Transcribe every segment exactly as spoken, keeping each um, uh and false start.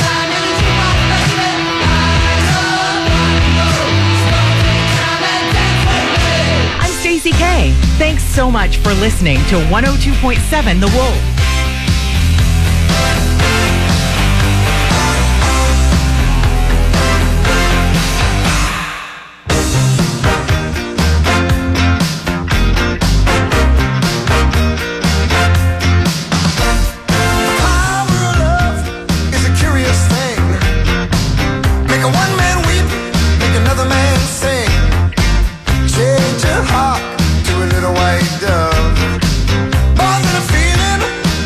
I'm Stacey K. Thanks so much for listening to one oh two point seven The Wolf. Heart to a little white dove. More than a feeling,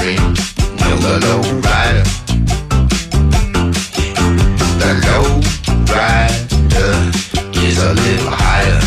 dream. I'm the low rider. The low rider is a little higher.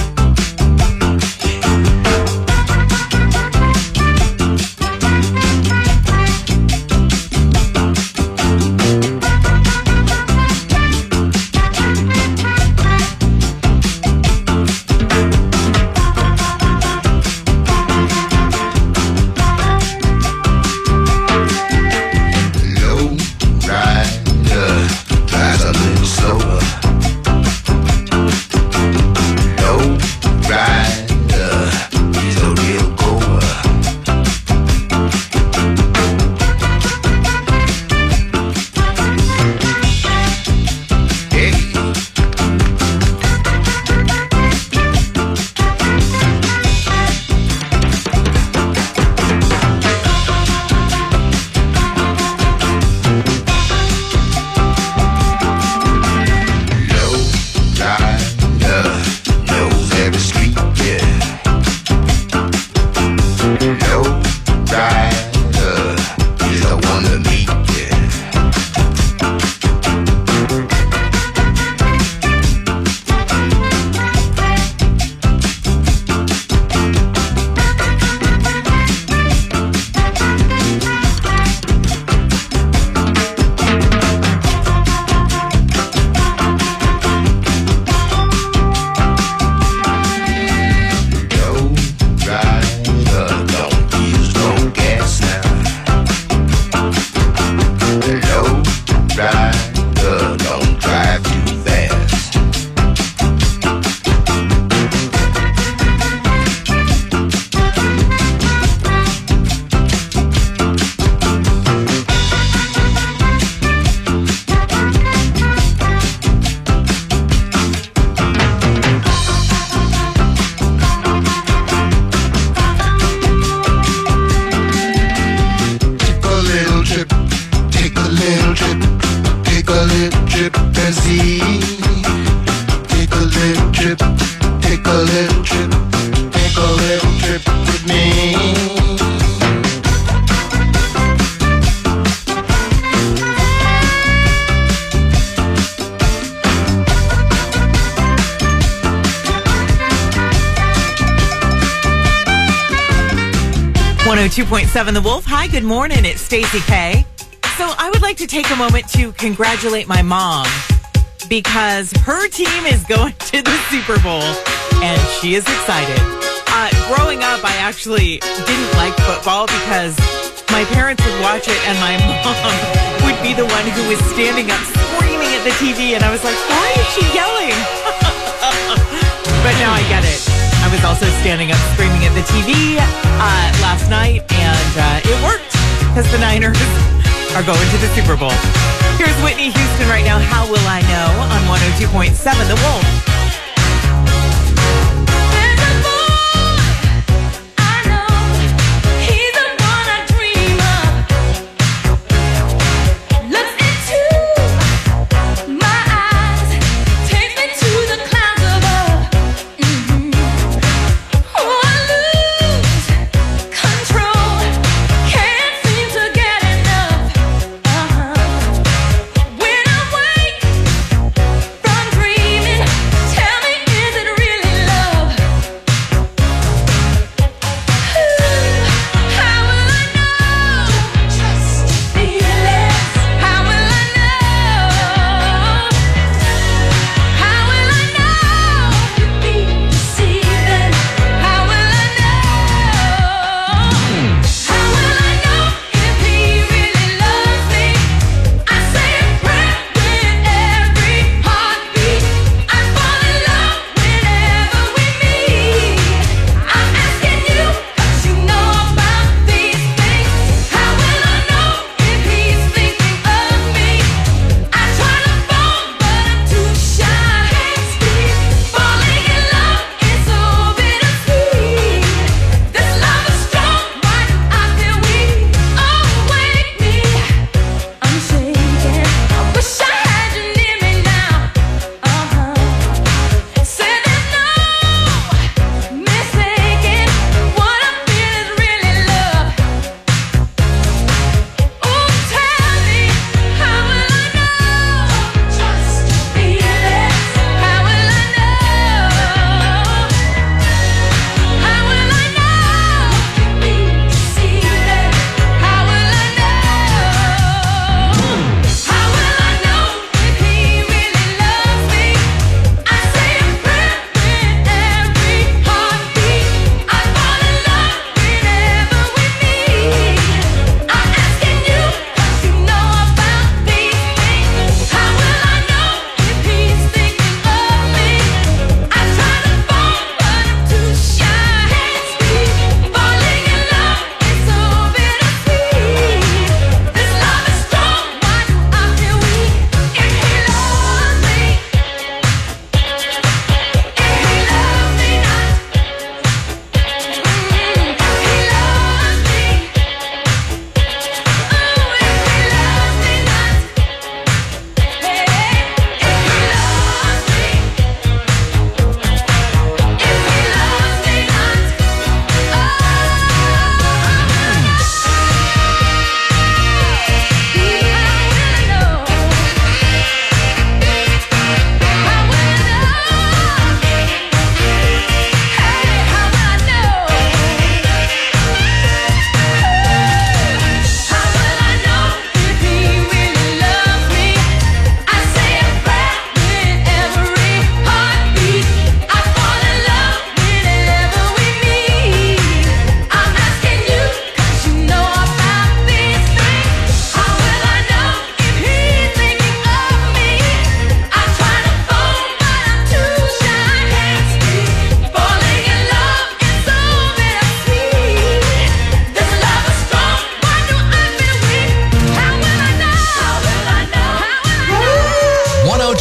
one oh two point seven The Wolf. Hi, good morning. It's Stacey K. So I would like to take a moment to congratulate my mom because her team is going to the Super Bowl and she is excited. Uh, growing up, I actually didn't like football because my parents would watch it and my mom would be the one who was standing up screaming at the T V, and I was like, why is she yelling? But now I get it. I was also standing up screaming at the T V uh, last night, and uh, it worked because the Niners are going to the Super Bowl. Here's Whitney Houston right now, How Will I Know, on one oh two point seven The Wolf. Dreaming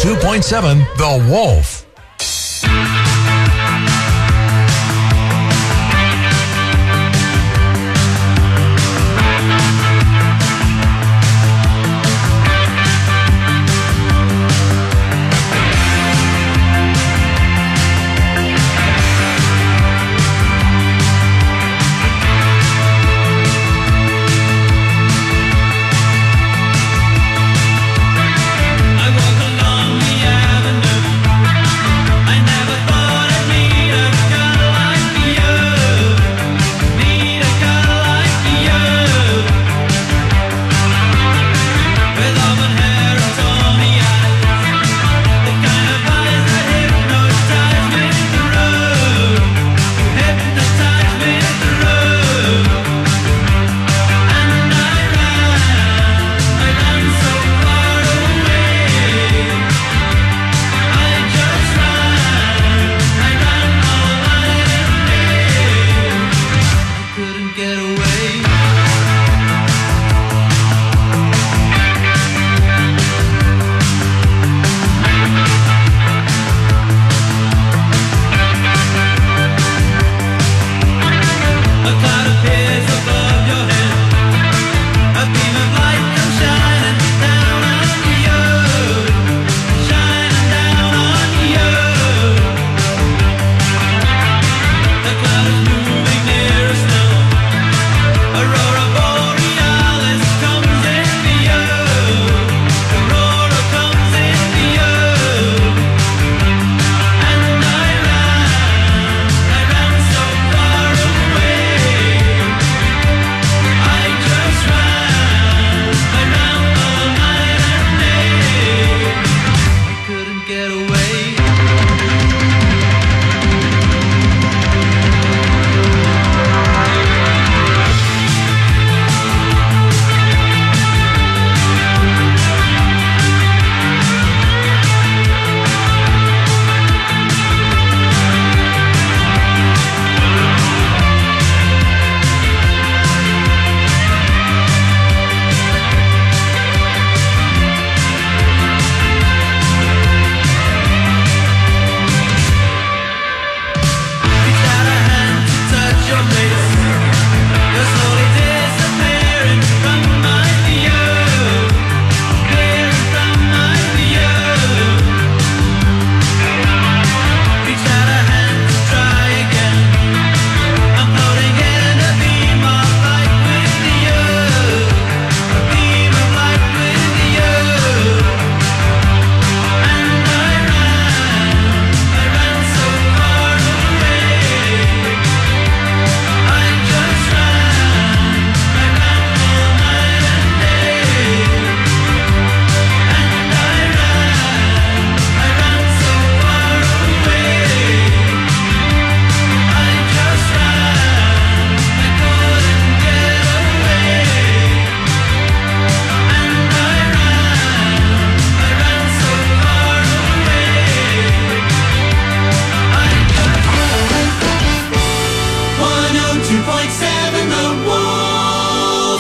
two point seven The Wolf. I walk along the avenue. I never thought I'd meet a girl like you. Meet a girl like you. With auburn hair and tawny eyes, the kind of eyes that hypnotize me through. Hypnotize me through. And I ran, I ran so far away. I just ran, I ran all night and day. I couldn't get away. A cloud appears above your head. A beam of light comes shining down on you. Shining down on you. The cloud is moving near us now. Aurora borealis comes into you. Aurora comes into you. And I ran, I ran so far away. I just ran, I ran all night and day. I couldn't get away. Reach out a hand to touch your face. You're slowly disappearing from my view. Disappearing from my view. Reach out a hand to try again. I'm floating in a beam of light with you. A beam of light with you. And I ran, I ran so far away. I just ran, I ran all night and day. And I ran, I ran so far away. I just ran, I couldn't get away. And I ran, I ran so far away. I just one oh two point seven The Wolf.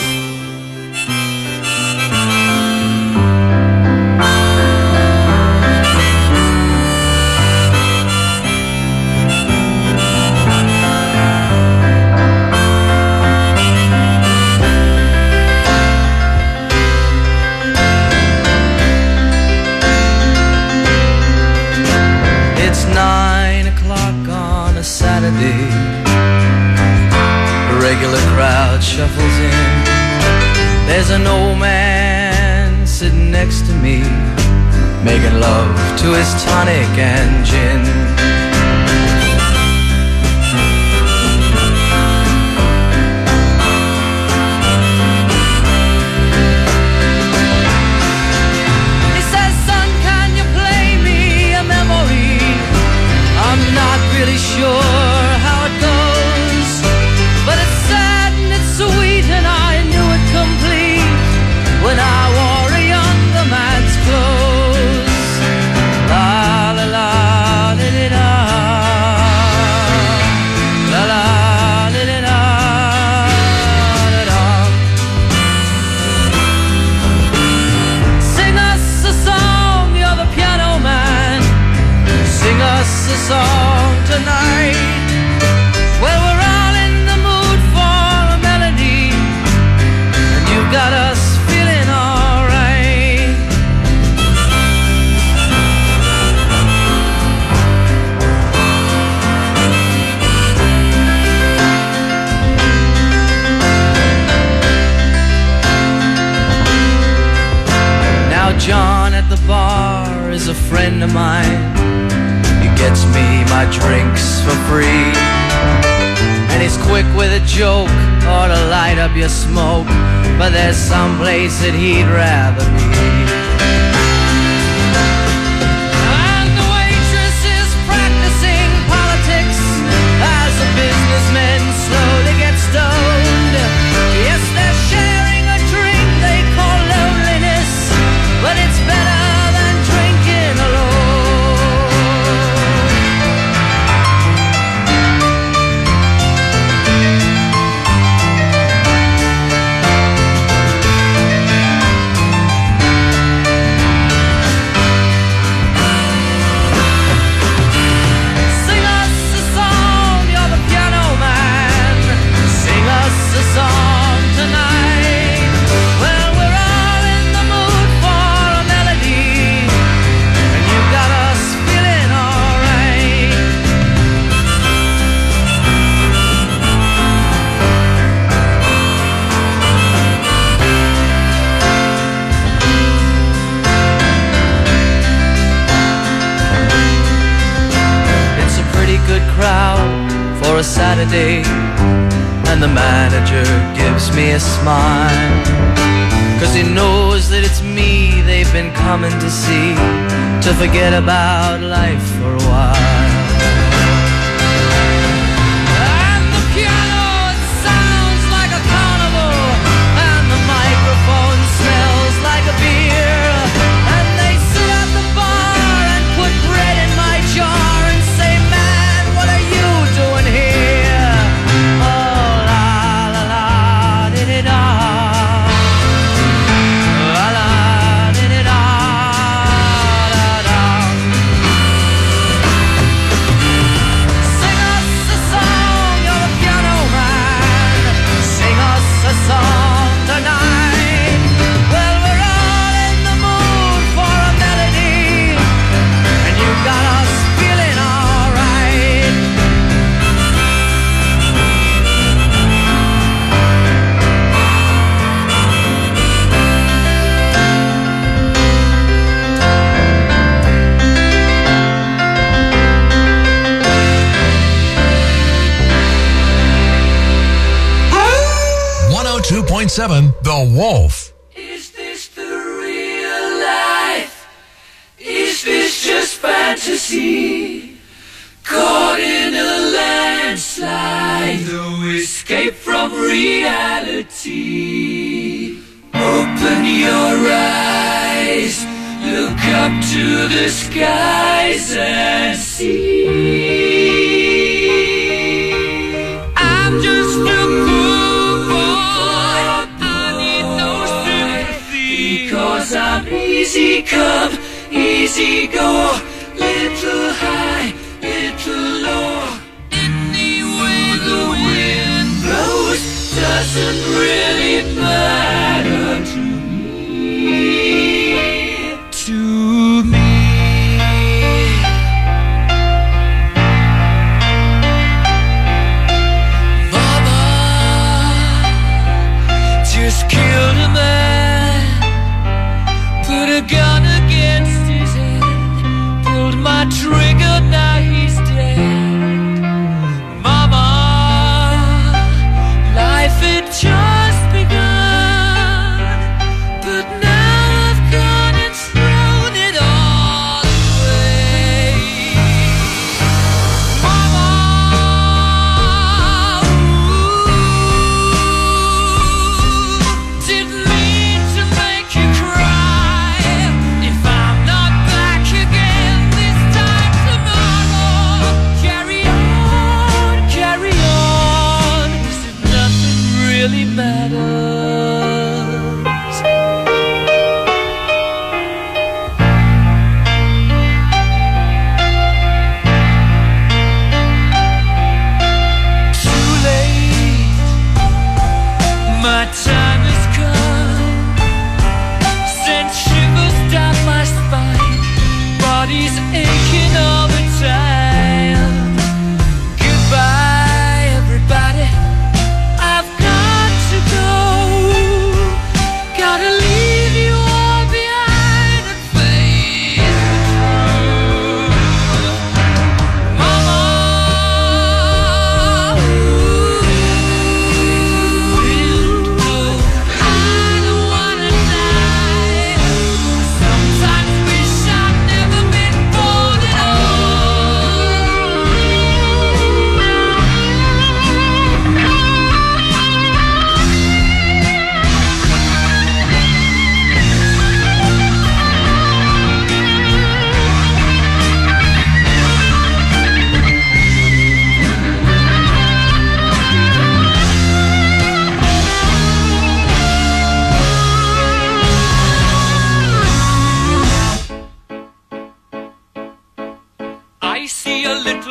It's nine o'clock on a Saturday. A regular crowd shuffles in. There's an old man sitting next to me, making love to his tonic and gin. He says, son, can you play me a memory? I'm not really sure how it goes, but it's sad and it's sweet and I knew it complete when I wore a younger man's clothes. La la la, la la friend of mine. He gets me my drinks for free, and he's quick with a joke or to light up your smoke, but there's some place that he'd rather be. And the waitress is practicing politics as the businessmen slowly get stoned. Yes, they're sharing a drink they call loneliness, but it's better than drinking alone. Sing us a song, you're the piano man. Sing us a song tonight. Well, we're all in the mood for a melody, and you got us feeling alright. It's a pretty good crowd for a Saturday, and the manager gives me a smile, 'cause he knows that it's me they've been coming to see, to forget about life for a while. And the piano, it sounds like a carnival, and the microphone smells like a beer, and they sit at the bar and put bread in my jar and say, man, what are you doing here? Oh, la la la, di-di-da. La la, di-di-da, da-da. Sing us a song, you're the piano man. Sing us a song tonight. Well, we're all in the mood for a melody, and you got us feeling alright. one oh two point seven The Wolf. Is this the real life? Is this just fantasy? Caught in a landslide, no escape from reality. Open your eyes, look up to the skies and see. I'm just a poor boy, I need no sympathy, because I'm easy come, easy go, little high, little low. Any way the wind blows doesn't really matter to me, to me. Mama just killed a man, put a gun against his head, pulled my trigger, now he's dead. Mama, life had just begun, but now I've gone and thrown it all away. Mama, ooh,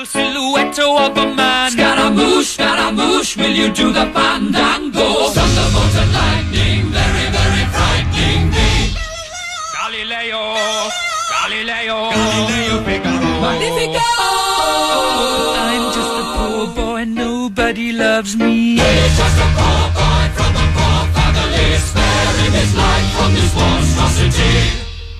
beautiful silhouette of a man. Scaramouche, Scaramouche, will you do the fandango? Thunderbolt and lightning, very, very frightening me. Galileo, Galileo, Galileo Figaro. Magnifico! I'm just a poor boy, nobody loves me. He's just a poor boy from a poor family, sparing his life from this monstrosity.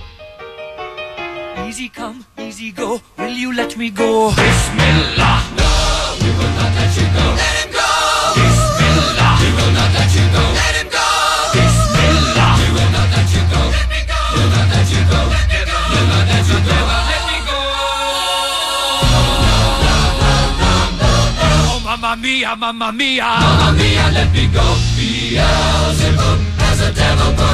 Easy come, easy go, will you let me go? Bismillah! No, we will not let you go. Let him go! Bismillah! We will not let you go. Let him go! Bismillah! We will not let you go. Let me go! We'll not let you go. Let me go! We'll not let you go. Let me go! Oh, mamma mia, mamma mia! Mamma mia, let me go. Beelzebub has a devil.